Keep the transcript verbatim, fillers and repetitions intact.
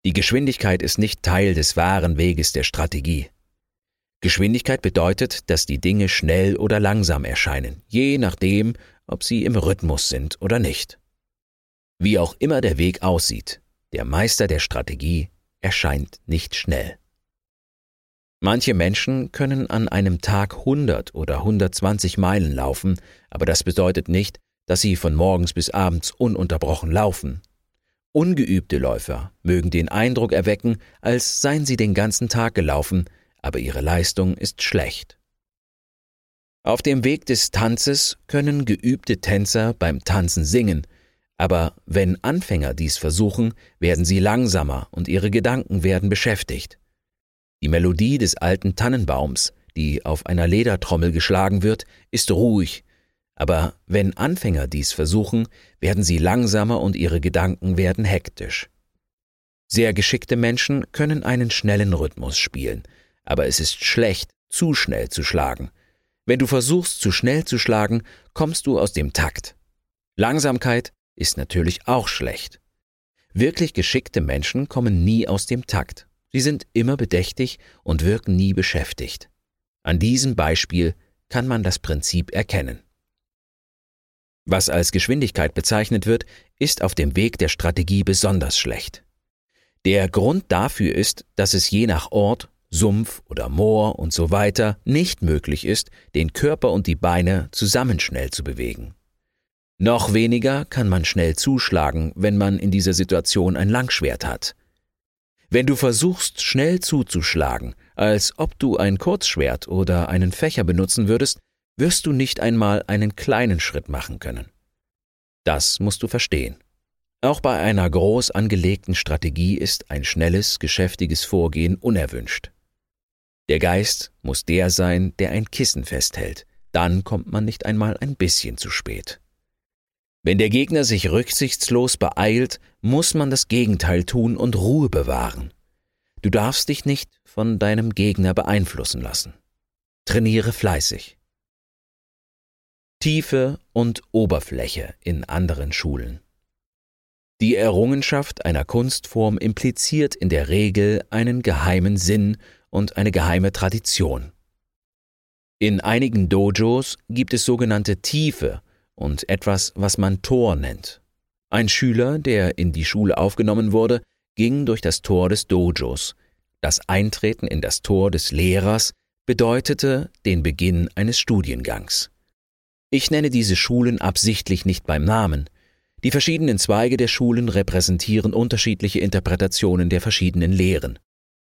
Die Geschwindigkeit ist nicht Teil des wahren Weges der Strategie. Geschwindigkeit bedeutet, dass die Dinge schnell oder langsam erscheinen, je nachdem, ob sie im Rhythmus sind oder nicht. Wie auch immer der Weg aussieht, der Meister der Strategie erscheint nicht schnell. Manche Menschen können an einem Tag hundert oder hundertzwanzig Meilen laufen, aber das bedeutet nicht, dass sie von morgens bis abends ununterbrochen laufen. Ungeübte Läufer mögen den Eindruck erwecken, als seien sie den ganzen Tag gelaufen, aber ihre Leistung ist schlecht. Auf dem Weg des Tanzes können geübte Tänzer beim Tanzen singen, aber wenn Anfänger dies versuchen, werden sie langsamer und ihre Gedanken werden beschäftigt. Die Melodie des alten Tannenbaums, die auf einer Ledertrommel geschlagen wird, ist ruhig, aber wenn Anfänger dies versuchen, werden sie langsamer und ihre Gedanken werden hektisch. Sehr geschickte Menschen können einen schnellen Rhythmus spielen, aber es ist schlecht, zu schnell zu schlagen. Wenn du versuchst, zu schnell zu schlagen, kommst du aus dem Takt. Langsamkeit ist natürlich auch schlecht. Wirklich geschickte Menschen kommen nie aus dem Takt. Sie sind immer bedächtig und wirken nie beschäftigt. An diesem Beispiel kann man das Prinzip erkennen. Was als Geschwindigkeit bezeichnet wird, ist auf dem Weg der Strategie besonders schlecht. Der Grund dafür ist, dass es je nach Ort, Sumpf oder Moor und so weiter nicht möglich ist, den Körper und die Beine zusammen schnell zu bewegen. Noch weniger kann man schnell zuschlagen, wenn man in dieser Situation ein Langschwert hat. Wenn du versuchst, schnell zuzuschlagen, als ob du ein Kurzschwert oder einen Fächer benutzen würdest, wirst du nicht einmal einen kleinen Schritt machen können. Das musst du verstehen. Auch bei einer groß angelegten Strategie ist ein schnelles, geschäftiges Vorgehen unerwünscht. Der Geist muss der sein, der ein Kissen festhält. Dann kommt man nicht einmal ein bisschen zu spät. Wenn der Gegner sich rücksichtslos beeilt, muss man das Gegenteil tun und Ruhe bewahren. Du darfst dich nicht von deinem Gegner beeinflussen lassen. Trainiere fleißig. Tiefe und Oberfläche in anderen Schulen. Die Errungenschaft einer Kunstform impliziert in der Regel einen geheimen Sinn und eine geheime Tradition. In einigen Dojos gibt es sogenannte Tiefe und etwas, was man Tor nennt. Ein Schüler, der in die Schule aufgenommen wurde, ging durch das Tor des Dojos. Das Eintreten in das Tor des Lehrers bedeutete den Beginn eines Studiengangs. Ich nenne diese Schulen absichtlich nicht beim Namen. Die verschiedenen Zweige der Schulen repräsentieren unterschiedliche Interpretationen der verschiedenen Lehren.